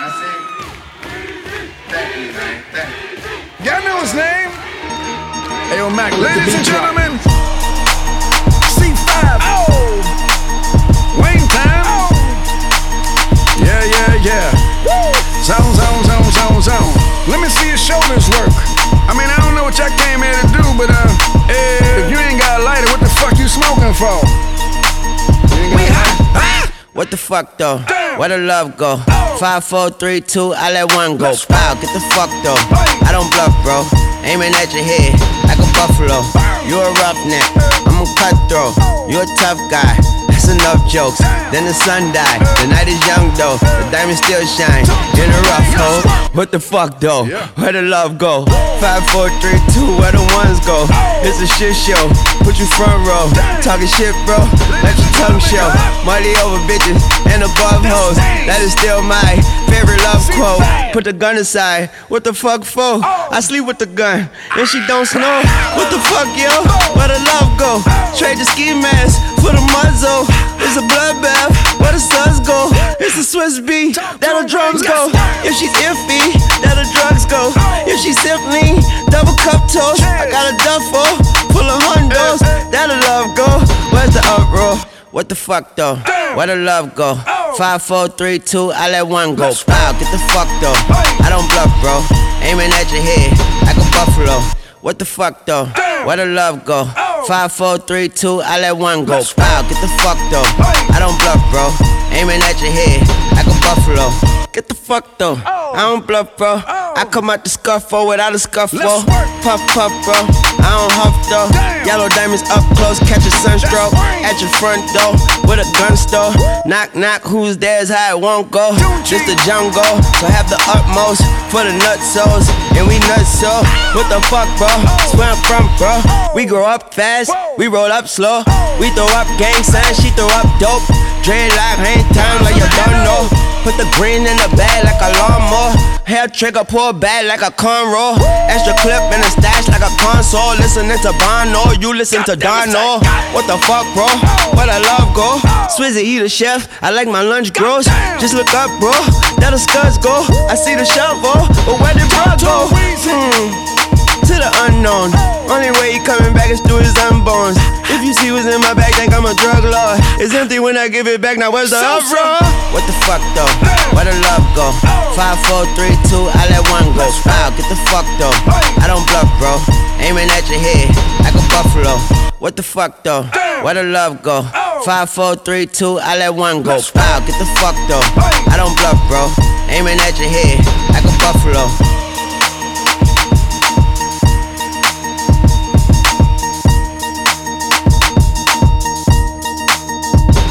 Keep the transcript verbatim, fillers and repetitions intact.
I see. Thank you, man. Thank you. Y'all know his name? Hey, yo, Mac, let Ladies the and beat drop. gentlemen, C five. Oh! Wayne time. Oh! Yeah, yeah, yeah. Woo! Zone, zone, zone, zone, zone. Let me see your shoulders work. I mean, I don't know what y'all came here to do, but uh, if you ain't got a lighter, what the fuck you smoking for? We hot. What the fuck though? Where the love go? Five, four, three, two, I let one go. Wow, get the fuck though. I don't bluff, bro. Aiming at your head like a buffalo. You a roughneck, I'm a cutthroat. You a tough guy. That's enough jokes. Then the sun died. The night is young though. The diamonds still shine in a rough hole. What the fuck though? Where the love go? Five, four, three, two, where the ones go? It's a shit show. Put you front row. Talking shit, bro. Let your tongue show. Money over bitches and above hoes. That is still my favorite love quote. Put the gun aside. What the fuck for? I sleep with the gun and she don't snow. What the fuck, yo? Where the love go? Trade the ski mask for the muzzle. It's a bloodbath. Where the suns go? It's a Swiss beat. That the drums go. If she's iffy, that the drugs go. If she's simply double cup toast, I got a duffel full of hundos. That the love go. Where's the uproar? What the fuck though? Where the love go? Five, four, three, two, I let one go. Wow, get the fuck though. I don't bluff, bro. Aiming at your head like a buffalo. What the fuck though? Where the love go? Five, four, three, two, I let one go. Wow, get the fuck though. I don't bluff, bro. Aiming at your head like a buffalo. Get the fuck though. I don't bluff, bro. I come out the scuffle without a scuffle. Puff, puff, bro. I don't huff though. Yellow diamonds up close, catch a sunstroke. At your front door with a gun store. Knock, knock, who's there's how it won't go. Just the jungle, so have the utmost for the nutsos. And we nuts so. What the fuck, bro? That's where I'm from, bro. We grow up fast, we roll up slow. We throw up gang signs, she throw up dope. Dreadlock, hang time like you don't know. Put the green in the bag like a lawnmower. Hair trigger, pull back like a cornrow. Extra clip in the stash like a console. Listening to Bono, you listen to Dono. What the fuck, bro? Where the love go? Swizzy, he the chef, I like my lunch gross. Just look up, bro, there the scuds go. I see the shovel, but where did bro go? Hmm. To the unknown. Only way he coming back is through his unborns. If you see what's in my bag, think I'm a drug lord. It's empty when I give it back, now where's the uproar? What the fuck though? Where the love go? Five, four, three, two, I let one go. Wow, get the fuck though. I don't bluff, bro. Aiming at your head like a buffalo. What the fuck though? Where the love go? Five, four, three, two, I let one go. Wow, get the fuck though. I don't bluff, bro. Aiming at your head like a buffalo.